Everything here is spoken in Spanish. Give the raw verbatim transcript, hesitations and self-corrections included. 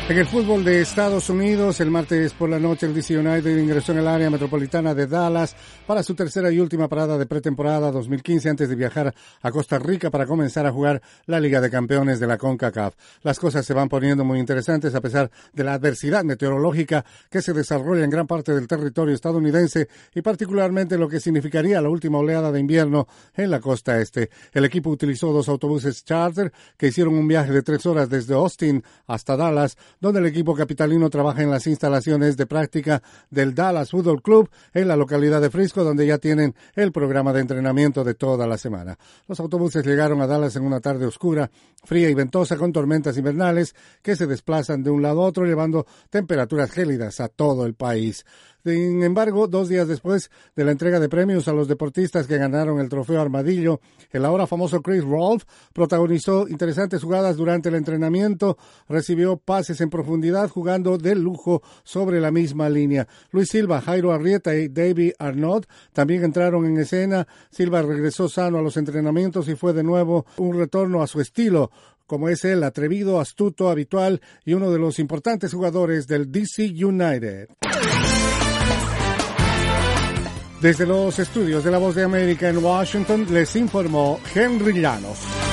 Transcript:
En el fútbol de Estados Unidos, el martes por la noche el D C United ingresó en el área metropolitana de Dallas para su tercera y última parada de pretemporada dos mil quince antes de viajar a Costa Rica para comenzar a jugar la Liga de Campeones de la CONCACAF. Las cosas se van poniendo muy interesantes a pesar de la adversidad meteorológica que se desarrolla en gran parte del territorio estadounidense y particularmente lo que significaría la última oleada de invierno en la costa este. El equipo utilizó dos autobuses charter que hicieron un viaje de tres horas desde Austin hasta Dallas, donde el equipo capitalino trabaja en las instalaciones de práctica del Dallas Football Club en la localidad de Frisco, donde ya tienen el programa de entrenamiento de toda la semana. Los autobuses llegaron a Dallas en una tarde oscura, fría y ventosa con tormentas invernales que se desplazan de un lado a otro llevando temperaturas gélidas a todo el país. Sin embargo, dos días después de la entrega de premios a los deportistas que ganaron el trofeo Armadillo, el ahora famoso Chris Rolfe protagonizó interesantes jugadas durante el entrenamiento, recibió pases en profundidad jugando de lujo sobre la misma línea. Luis Silva, Jairo Arrieta y David Arnaud también entraron en escena. Silva regresó sano a los entrenamientos y fue de nuevo un retorno a su estilo, como es el atrevido, astuto, habitual y uno de los importantes jugadores del D C United. Desde los estudios de La Voz de América en Washington, les informó Henry Llanos.